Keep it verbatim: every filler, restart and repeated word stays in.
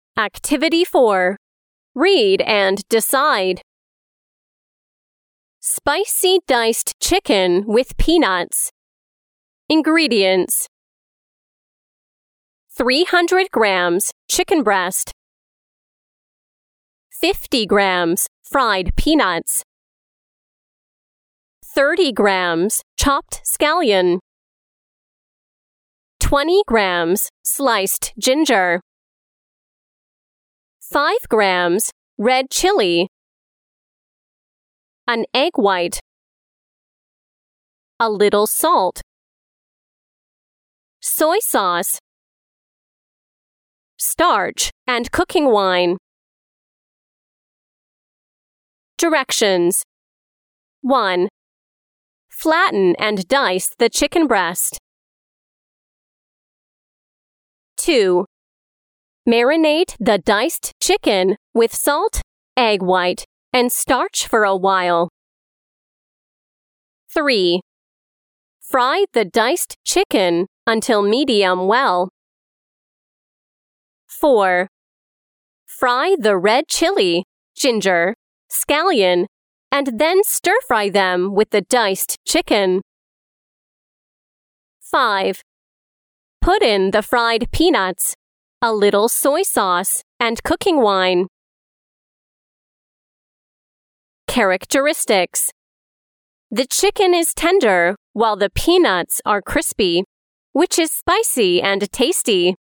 Activity four. Read and decide. Spicy diced chicken with peanuts. Ingredients: three hundred grams chicken breast, fifty grams fried peanuts, thirty grams chopped scallion, twenty grams sliced ginger, five grams red chili, an egg white, a little salt, soy sauce, starch, and cooking wine. Directions: one. Flatten and dice the chicken breast. two. Marinate the diced chicken with salt, egg white, and starch for a while. three. Fry the diced chicken until medium well. four. Fry the red chili, ginger, scallion, and then stir-fry them with the diced chicken. five. Put in the fried peanuts, a little soy sauce, and cooking wine. Characteristics: the chicken is tender while the peanuts are crispy, which is spicy and tasty.